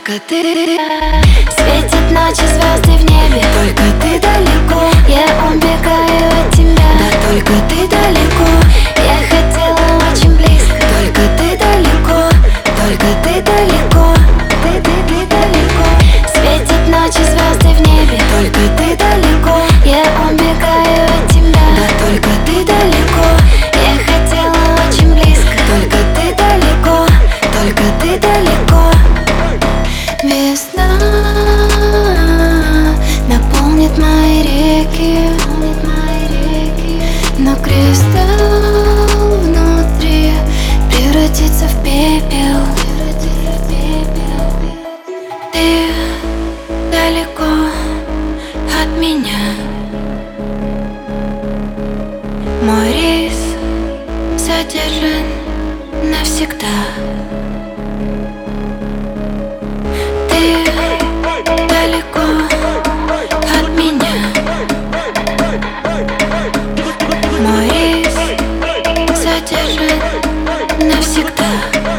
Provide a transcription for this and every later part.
только ты. Светит ночи, звезды в небе, только ты далеко. Я убегаю от тебя, да только ты далеко. Я хотела очень близко, только ты далеко, только ты далеко. Ты далеко. Светит ночи, звезды в небе, только ты далеко. Я убегаю от тебя, да только ты далеко. Я хотела очень близко, только ты далеко, только ты далеко. Весна наполнит мои реки, но кристалл внутри превратится в пепел. Ты далеко от меня. Мой рейс задержан навсегда. Ты далеко от меня. Мой рейс задержан навсегда.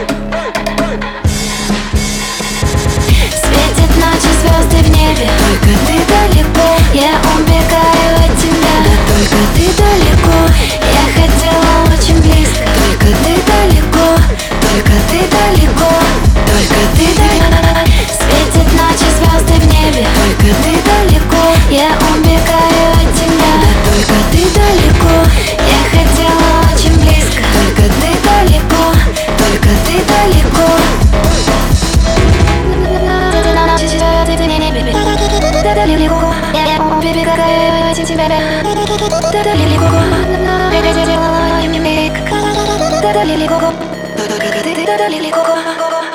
Светит ночи, звезды в небе, только ты далеко. Я убегаю от тебя, да только ты далеко. Я хотела очень близко, только ты далеко, только ты далеко, только ты далеко. Светит ночи, звезды в небе, только ты далеко. Я убегаю от тебя, да только ты далеко. Я хотела очень близко, только ты далеко, только ты далеко. Далеко, я убегаю от тебя, далеко, далеко, далеко.